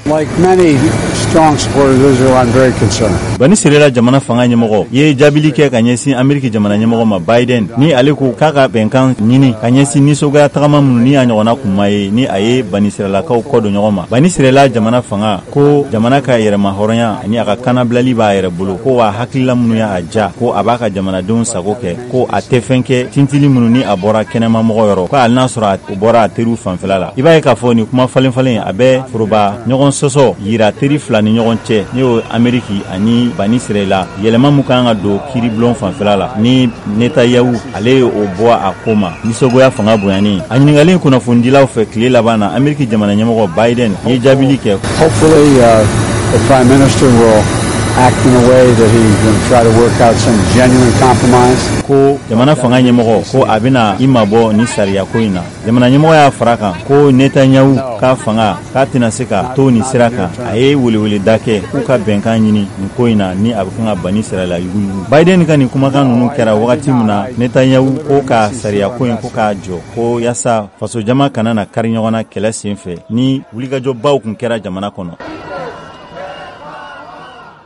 Like many strong supporters of Israel, I'm very concerned. Bani Israel jamana fanga ɲɛmɔgɔ ye jaabili kɛ ka ɲɛsin Ameriki jamana ɲɛmɔgɔ ma Biden ni ale ko k'a ka bɛnkan ɲini ka ɲɛsin nisɔgoya tagama minnu ni a ɲɔgɔnna kuma ye ni a ye Bani Israelakaw kɔ don ɲɔgɔn ma. Bani Israel jamana fanga ko jamana ka yɛrɛma hɔrɔnya ani a ka kanabilali b'a yɛrɛ bolo ko wa hakilila minnu y'a ja ko a b'a ka jamanadenw sago kɛ ko a tɛ fɛn kɛ tintili minnu ni a bɔra kɛnɛma mɔgɔ yɔrɔ ko hali n'a sɔrɔ a bɔra a teriw fanfɛla la. I b'a ye k'a fɔ ni kuma falen a bɛ foroba ɲɔgɔn sɔsɔ yira teri fila ni ɲɔgɔn cɛ ni o Ameriki ani Bani Israel yɛlɛma mun kan ka don kiiriblon fanfɛla la ni Netanyahu ale ye o bɔ a ko ma nisɔgoya fanga bonyani. A ɲininkali kunnafonidilaw fɛ tile laban na Ameriki jamana ɲɛmɔgɔ Biden ye jaabili kɛ. Hopefully, the Prime Minister will act in a way that he's going to try to work out some genuine compromise. Ko jamana fanga ɲɛmɔgɔ ko a bɛna i mabɔ ni sariya ko in na. Jamana ɲɛmɔgɔ y'a fara kan ko Netanyahu ka fanga k'a tɛna se ka to ni sira kan. A ye weleweleda kɛ k'u ka bɛnkan ɲini nin ko in na ni a bɛ kan ka Bani Israel yuguyugu. Biden ka nin kumakan ninnu kɛra wagati min na Netanyahu ko ka sariya ko in ko k'a jɔ ko yaasa faso jama kana na kari ɲɔgɔn na kɛlɛ sen fɛ ni wulikajɔbaw kun kɛra jamana kɔnɔ.